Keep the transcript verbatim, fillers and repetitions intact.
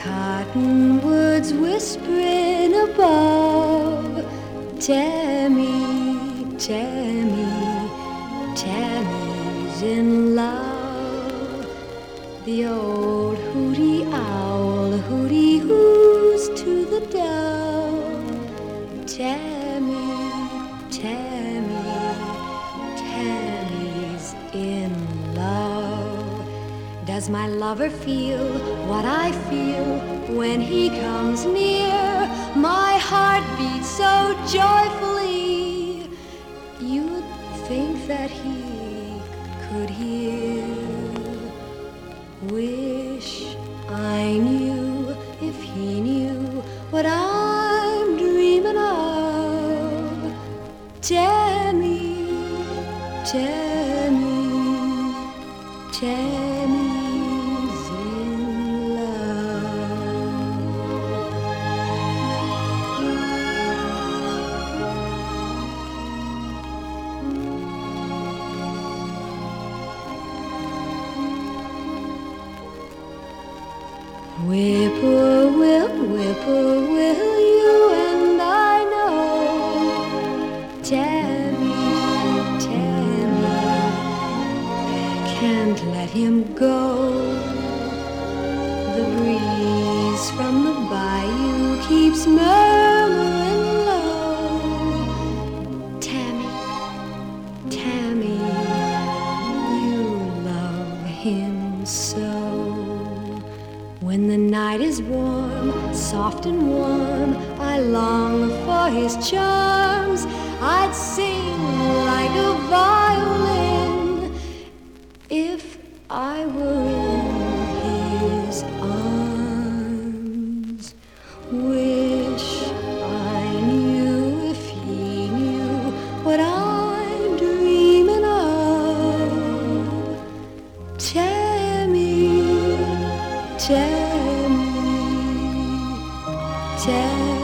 Cottonwoods whispering above. Tammy, Tammy, Tammy's in love. The old hooty owl hooty hoos to the dove. Tammy, Tammy, Tammy's in love. Does my lover feel what I feel when he comes near? My heart beats so joyfully, you'd think that he could hear. Wish I knew if he knew what I'm dreaming of. Tammy, Tammy, Tammy's in love. Whippoorwill, whippoorwill, you and I know. Tammy, Tammy, can't let him go. The breeze from the bayou keeps murmuring low. Tammy, Tammy, you love him so. When the night is warm, soft and warm, I long for his charms. I'd sing like a violin if I were in his arms. Wish I knew if he knew what I'm dreaming of. Tammy, Tammy, Tammy.